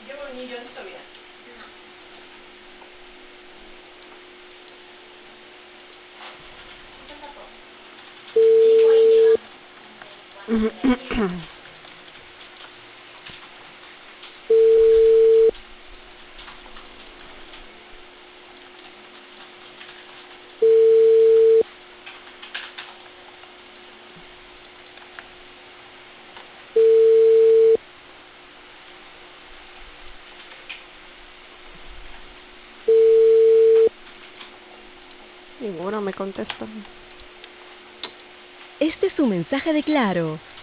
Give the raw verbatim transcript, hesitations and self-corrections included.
Llevo un millón todavía. Ninguno me contesta. Este es un mensaje de Claro.